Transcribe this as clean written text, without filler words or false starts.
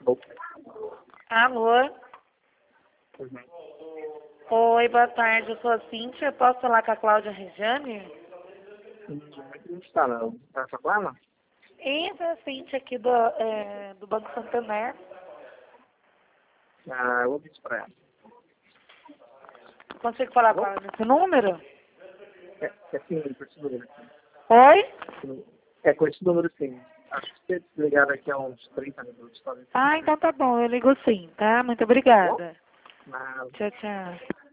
Alô? Oi, boa tarde. Eu sou a Cíntia. Posso falar com a Cláudia Regiane? Não está, não. Está com ela? Isso, é a Cíntia aqui do Banco Santander. Eu vou pedir para ela. Consigo falar com ela nesse número? É sim, com esse número. Oi? É com esse número sim. Acho que você ligar daqui a uns 30 minutos, talvez. Ah, então tá bom. Eu ligo sim, tá? Muito obrigada. Nada. Tchau, tchau.